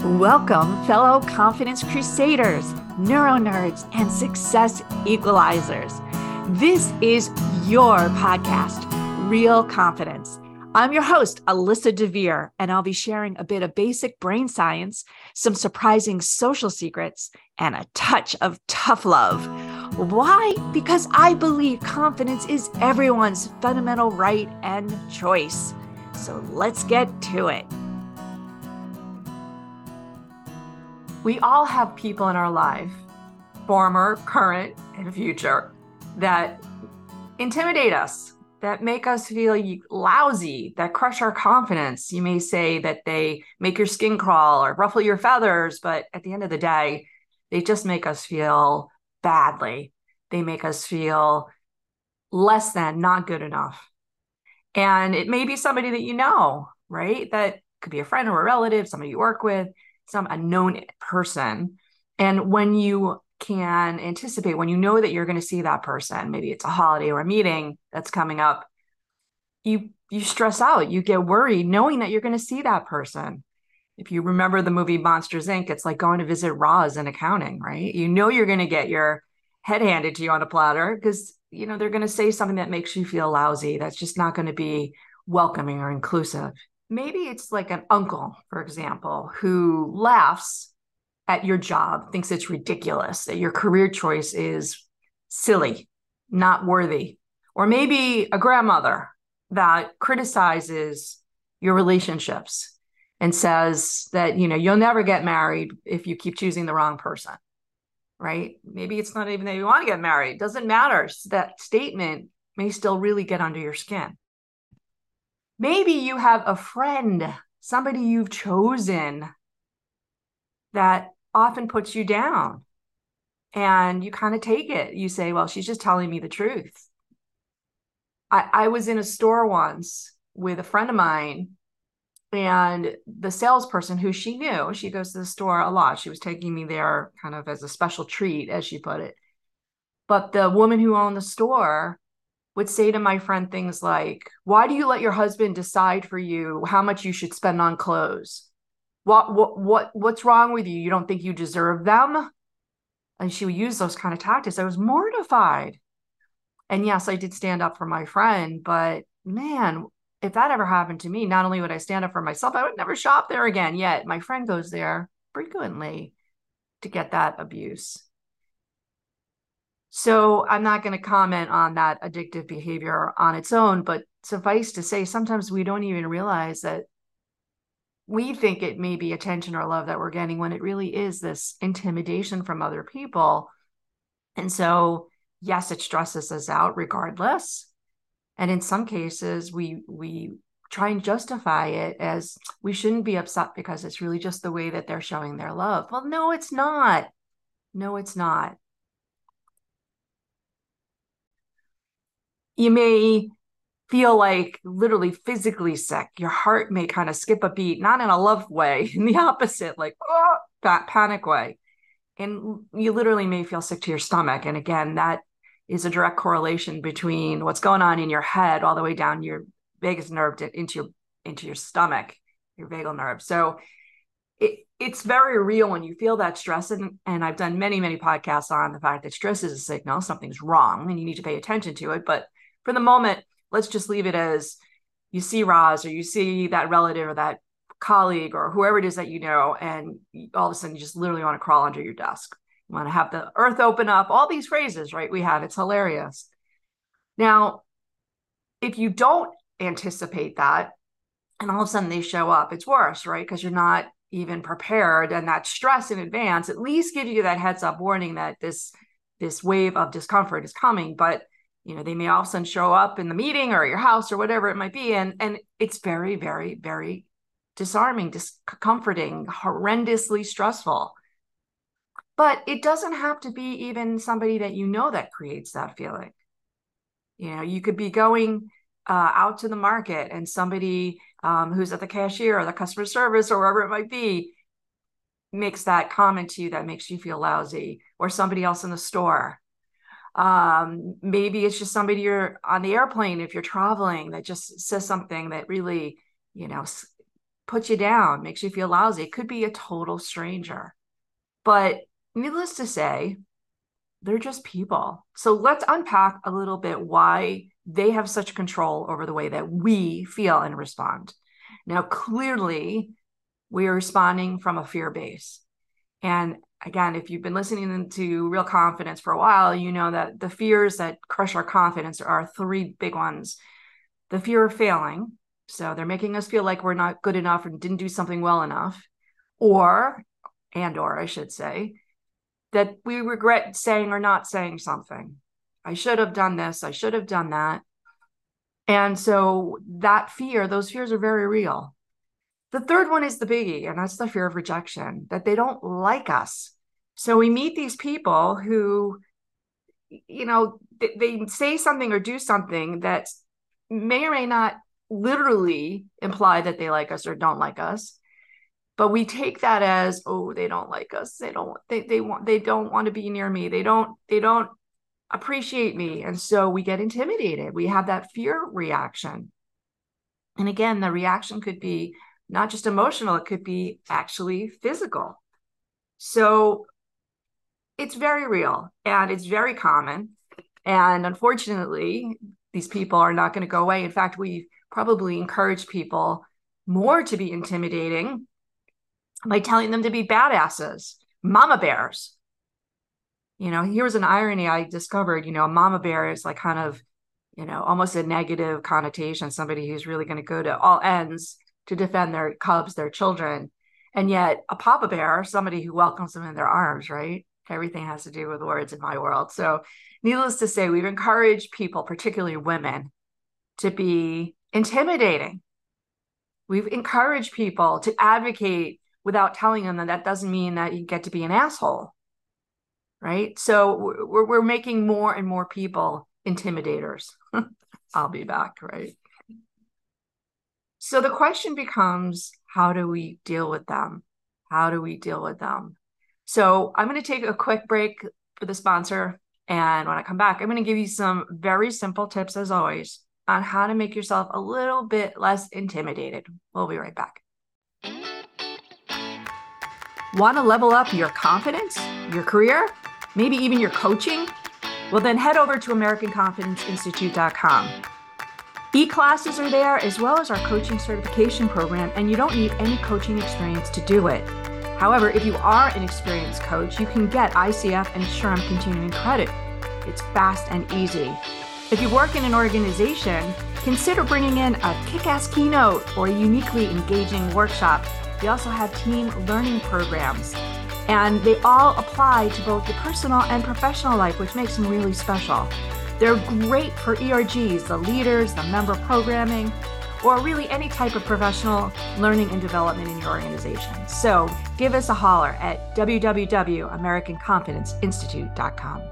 Welcome, fellow confidence crusaders, neuro nerds, and success equalizers. This is your podcast, Real Confidence. I'm your host, Alyssa DeVere, and I'll be sharing a bit of basic brain science, some surprising social secrets, and a touch of tough love. Why? Because I believe confidence is everyone's fundamental right and choice. So let's get to it. We all have people in our life, former, current, and future, that intimidate us, that make us feel lousy, that crush our confidence. You may say that they make your skin crawl or ruffle your feathers, but at the end of the day, they just make us feel badly. They make us feel less than, not good enough. And it may be somebody that you know, right? That could be a friend or a relative, somebody you work with, some unknown person. And when you can anticipate, when you know that you're going to see that person, maybe it's a holiday or a meeting that's coming up, you stress out, you get worried knowing that you're going to see that person. If you remember the movie Monsters, Inc., it's like going to visit Roz in accounting, right? You know you're going to get your head handed to you on a platter because, you know, they're going to say something that makes you feel lousy. That's just not going to be welcoming or inclusive. Maybe it's like an uncle, for example, who laughs at your job, thinks it's ridiculous, that your career choice is silly, not worthy. Or maybe a grandmother that criticizes your relationships and says that, you know, you'll never get married if you keep choosing the wrong person, right? Maybe it's not even that you want to get married. It doesn't matter. That statement may still really get under your skin. Maybe you have a friend, somebody you've chosen that often puts you down and you kind of take it. You say, well, she's just telling me the truth. I was in a store once with a friend of mine, and the salesperson who she knew, she goes to the store a lot. She was taking me there kind of as a special treat, as she put it. But the woman who owned the store would say to my friend things like, why do you let your husband decide for you how much you should spend on clothes? What's wrong with you? You don't think you deserve them? And she would use those kind of tactics. I was mortified. And yes, I did stand up for my friend, but man, if that ever happened to me, not only would I stand up for myself, I would never shop there again. Yet my friend goes there frequently to get that abuse. So I'm not going to comment on that addictive behavior on its own, but suffice to say, sometimes we don't even realize that we think it may be attention or love that we're getting when it really is this intimidation from other people. And so, yes, it stresses us out regardless. And in some cases, we try and justify it as we shouldn't be upset because it's really just the way that they're showing their love. Well, no, it's not. No, it's not. You may feel like literally physically sick. Your heart may kind of skip a beat, not in a love way, in the opposite, like that panic way. And you literally may feel sick to your stomach. And again, that is a direct correlation between what's going on in your head all the way down your vagus nerve into your stomach, your vagal nerve. So it's very real when you feel that stress. And I've done many, many podcasts on the fact that stress is a signal, something's wrong and you need to pay attention to it. But for the moment, let's just leave it as you see Roz or you see that relative or that colleague or whoever it is that you know, and all of a sudden you just literally want to crawl under your desk. You want to have the earth open up, all these phrases, right? We have, it's hilarious. Now, if you don't anticipate that and all of a sudden they show up, it's worse, right? Because you're not even prepared, and that stress in advance at least give you that heads up warning that this wave of discomfort is coming. But you know, they may all of a sudden show up in the meeting or your house or whatever it might be, and it's very, very, very disarming, discomforting, horrendously stressful. But it doesn't have to be even somebody that you know that creates that feeling. You know, you could be going out to the market and somebody who's at the cashier or the customer service or wherever it might be makes that comment to you that makes you feel lousy, or somebody else in the store. Maybe it's just somebody you're on the airplane if you're traveling that just says something that really, you know, puts you down, makes you feel lousy. It could be a total stranger. But needless to say, they're just people. So let's unpack a little bit why they have such control over the way that we feel and respond. Now, clearly, we are responding from a fear base. And again, if you've been listening to Real Confidence for a while, you know that the fears that crush our confidence are three big ones. The fear of failing. So they're making us feel like we're not good enough and didn't do something well enough. Or I should say, that we regret saying or not saying something. I should have done this. I should have done that. And so those fears are very real. The third one is the biggie, and that's the fear of rejection, that they don't like us. So we meet these people who, they say something or do something that may or may not literally imply that they like us or don't like us. But we take that as, oh, they don't like us. They don't want to be near me. They don't appreciate me. And so we get intimidated. We have that fear reaction. And again, the reaction could be not just emotional, it could be actually physical. So it's very real and it's very common. And unfortunately, these people are not going to go away. In fact, we probably encourage people more to be intimidating by telling them to be badasses, mama bears. Here's an irony I discovered. A mama bear is like kind of, almost a negative connotation, somebody who's really going to go to all ends to defend their cubs, their children. And yet a papa bear, somebody who welcomes them in their arms, right? Everything has to do with words in my world. So needless to say, we've encouraged people, particularly women, to be intimidating. We've encouraged people to advocate without telling them that doesn't mean that you get to be an asshole, right? So we're making more and more people intimidators. I'll be back, right? So the question becomes, how do we deal with them? How do we deal with them? So I'm going to take a quick break for the sponsor. And when I come back, I'm going to give you some very simple tips, as always, on how to make yourself a little bit less intimidated. We'll be right back. Want to level up your confidence, your career, maybe even your coaching? Well, then head over to AmericanConfidenceInstitute.com. E-classes are there, as well as our coaching certification program, and you don't need any coaching experience to do it. However, if you are an experienced coach, you can get ICF and SHRM continuing credit. It's fast and easy. If you work in an organization, consider bringing in a kick-ass keynote or a uniquely engaging workshop. We also have team learning programs, and they all apply to both your personal and professional life, which makes them really special. They're great for ERGs, the leaders, the member programming, or really any type of professional learning and development in your organization. So give us a holler at www.AmericanConfidenceInstitute.com.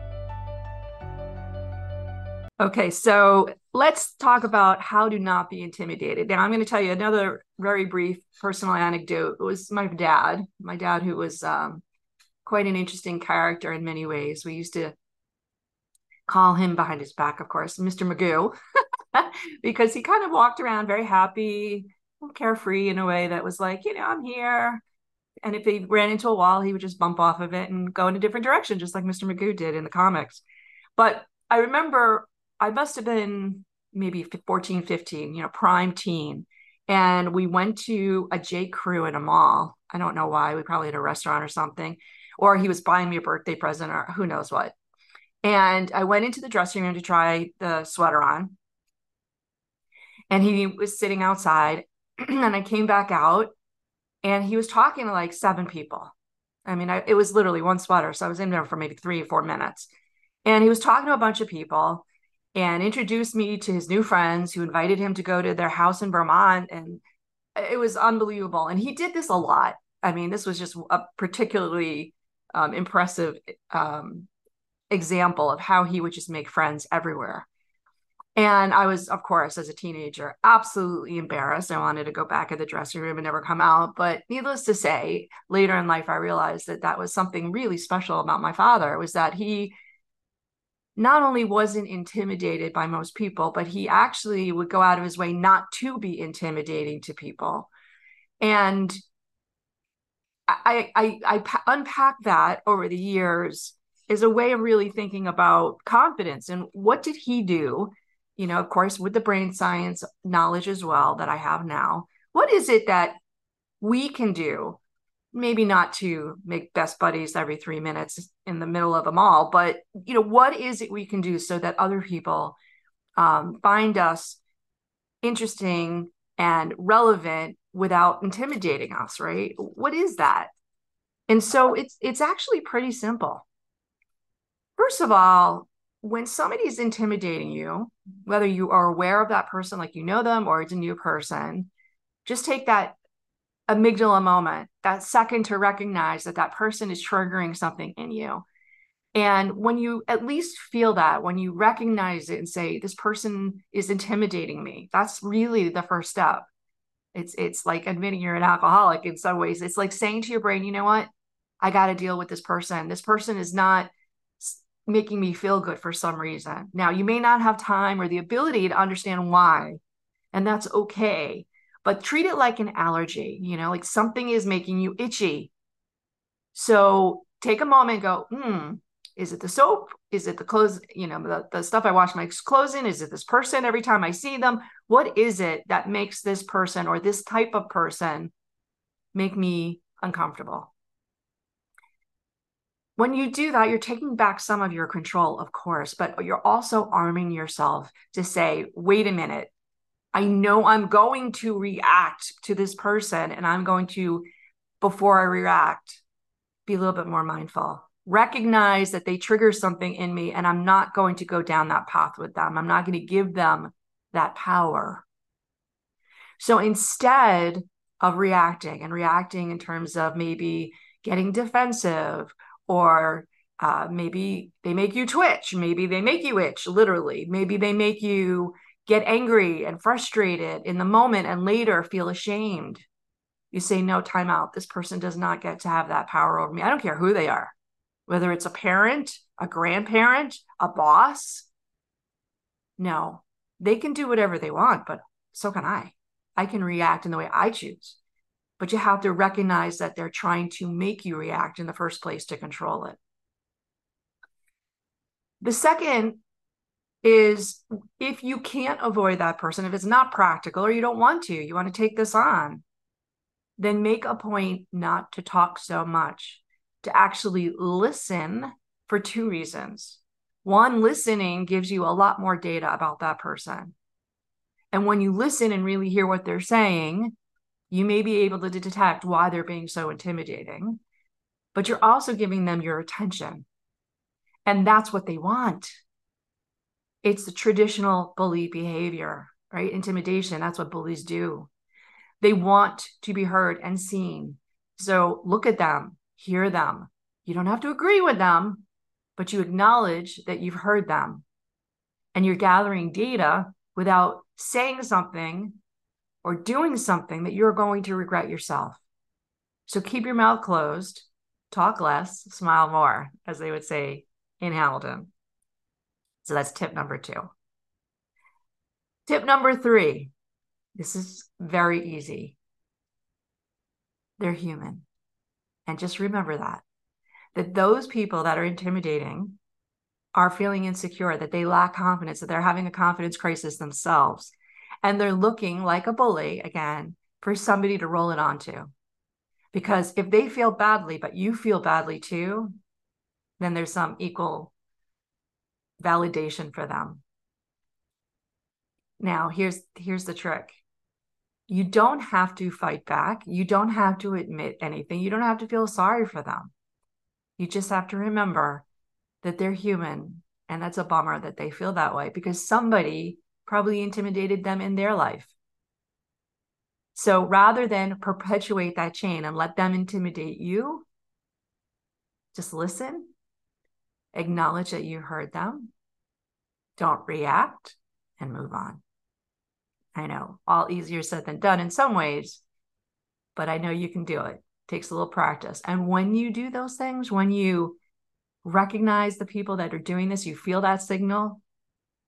Okay, so let's talk about how to not be intimidated. Now, I'm going to tell you another very brief personal anecdote. It was my dad, who was quite an interesting character in many ways. We used to call him behind his back, of course, Mr. Magoo, because he kind of walked around very happy, carefree in a way that was like, I'm here. And if he ran into a wall, he would just bump off of it and go in a different direction, just like Mr. Magoo did in the comics. But I remember I must have been maybe 14, 15, prime teen. And we went to a J. Crew in a mall. I don't know why. We probably had a restaurant or something. Or he was buying me a birthday present or who knows what. And I went into the dressing room to try the sweater on. And he was sitting outside. And I came back out. And he was talking to like 7 people. I mean, it was literally one sweater. So I was in there for maybe 3 or 4 minutes. And he was talking to a bunch of people and introduced me to his new friends who invited him to go to their house in Vermont. And it was unbelievable. And he did this a lot. I mean, this was just a particularly impressive example of how he would just make friends everywhere. And I was, of course, as a teenager, absolutely embarrassed. I wanted to go back in the dressing room and never come out. But needless to say, later in life, I realized that was something really special about my father, was that he not only wasn't intimidated by most people, but he actually would go out of his way not to be intimidating to people. And I unpack that over the years is a way of really thinking about confidence and what did he do, of course, with the brain science knowledge as well that I have now. What is it that we can do? Maybe not to make best buddies every 3 minutes in the middle of a mall, but what is it we can do so that other people find us interesting and relevant without intimidating us, right? What is that? And so it's actually pretty simple. First of all, when somebody's intimidating you, whether you are aware of that person, like you know them, or it's a new person, just take that amygdala moment, that second to recognize that that person is triggering something in you. And when you at least feel that, when you recognize it and say, this person is intimidating me, that's really the first step. It's like admitting you're an alcoholic in some ways. It's like saying to your brain, you know what? I got to deal with this person. This person is not making me feel good for some reason. Now, you may not have time or the ability to understand why, and that's okay. But treat it like an allergy, like something is making you itchy. So take a moment and go, is it the soap? Is it the clothes, the stuff I wash my clothes in? Is it this person every time I see them? What is it that makes this person or this type of person make me uncomfortable? When you do that, you're taking back some of your control, of course, but you're also arming yourself to say, wait a minute, I know I'm going to react to this person, and I'm going to, before I react, be a little bit more mindful. Recognize that they trigger something in me, and I'm not going to go down that path with them. I'm not going to give them that power. So instead of reacting in terms of maybe getting defensive, or maybe they make you twitch, maybe they make you itch, literally, maybe they make you get angry and frustrated in the moment and later feel ashamed. You say, no, time out. This person does not get to have that power over me. I don't care who they are, whether it's a parent, a grandparent, a boss. No, they can do whatever they want, but so can I. I can react in the way I choose. But you have to recognize that they're trying to make you react in the first place to control it. The second is, if you can't avoid that person, if it's not practical or you don't want to, you want to take this on, then make a point not to talk so much, to actually listen for two reasons. One, listening gives you a lot more data about that person. And when you listen and really hear what they're saying, you may be able to detect why they're being so intimidating, but you're also giving them your attention. And that's what they want. It's the traditional bully behavior, right? Intimidation. That's what bullies do. They want to be heard and seen. So look at them, hear them. You don't have to agree with them, but you acknowledge that you've heard them. And you're gathering data without saying something or doing something that you're going to regret yourself. So keep your mouth closed, talk less, smile more, as they would say in Hamilton. So that's tip number 2. Tip number 3. This is very easy. They're human. And just remember that those people that are intimidating are feeling insecure, that they lack confidence, that they're having a confidence crisis themselves. And they're looking like a bully, again, for somebody to roll it onto. Because if they feel badly, but you feel badly too, then there's some equal validation for them. Now, here's the trick. You don't have to fight back. You don't have to admit anything. You don't have to feel sorry for them. You just have to remember that they're human, and that's a bummer that they feel that way because somebody probably intimidated them in their life. So rather than perpetuate that chain and let them intimidate you, just listen, acknowledge that you heard them, don't react, and move on. I know, all easier said than done in some ways, but I know you can do it. It takes a little practice. And when you do those things, when you recognize the people that are doing this, you feel that signal,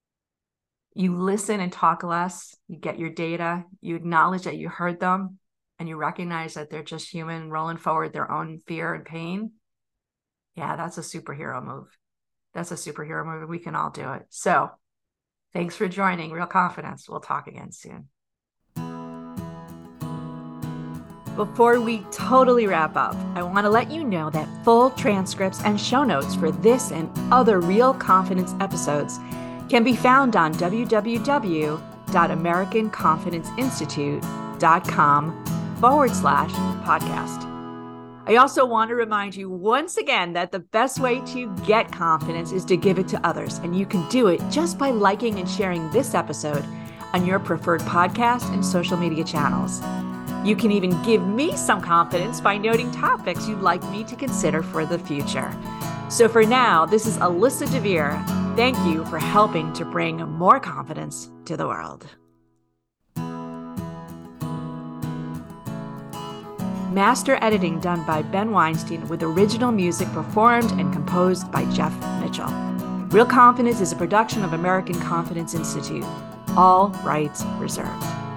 you listen and talk less, you get your data, you acknowledge that you heard them, and you recognize that they're just human rolling forward their own fear and pain, yeah, that's a superhero move. That's a superhero move. We can all do it. So thanks for joining Real Confidence. We'll talk again soon. Before we totally wrap up, I want to let you know that full transcripts and show notes for this and other Real Confidence episodes can be found on www.americanconfidenceinstitute.com/podcast. I also want to remind you once again that the best way to get confidence is to give it to others. And you can do it just by liking and sharing this episode on your preferred podcast and social media channels. You can even give me some confidence by noting topics you'd like me to consider for the future. So for now, this is Alyssa DeVere. Thank you for helping to bring more confidence to the world. Master editing done by Ben Weinstein with original music performed and composed by Jeff Mitchell. Real Confidence is a production of American Confidence Institute. All rights reserved.